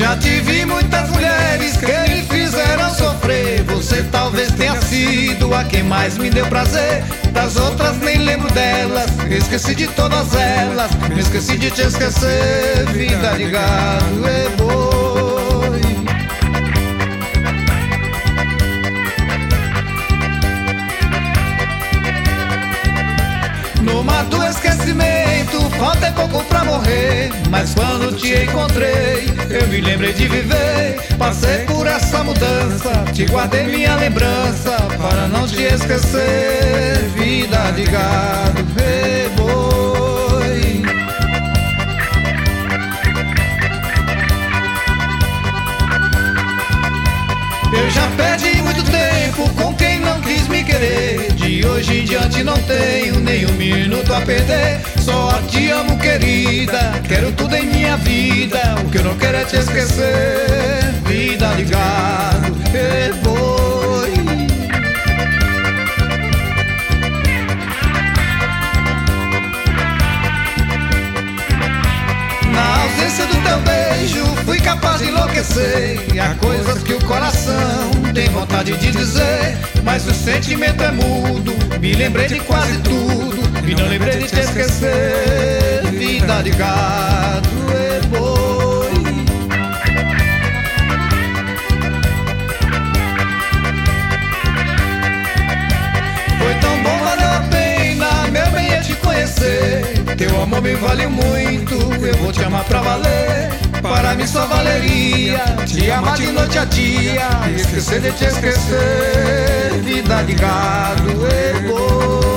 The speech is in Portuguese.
Já tive muitas mulheres que me fizeram sofrer. Você talvez tenha sido a quem mais me deu prazer. Das outras nem lembro delas, esqueci de todas elas. Me esqueci de te esquecer, vida de gado e boi. No mar do esquecimento, falta pouco pra morrer. Mas quando te encontrei, eu me lembrei de viver. Passei por essa mudança, te guardei minha lembrança, para não te esquecer, vida de gado e boi. Eu já perdi muito tempo com quem não quis me querer. De hoje em diante não tenho nem um minuto a perder. Só te amo, querida, quero tudo em minha vida. O que eu não quero é te esquecer, vida de gado e boi. Na ausência do teu beijo fui capaz de enlouquecer. Há coisas que o coração tem vontade de dizer, mas o sentimento é mudo. Me lembrei de quase tudo e não lembrei de te esquecer, vida de gado e boi. Foi tão bom, valeu a pena, meu bem, é te conhecer. Teu amor me vale muito, eu vou te amar pra valer. Para mim só valeria te amar de noite a dia, esquecer de te esquecer, vida de gado e boi.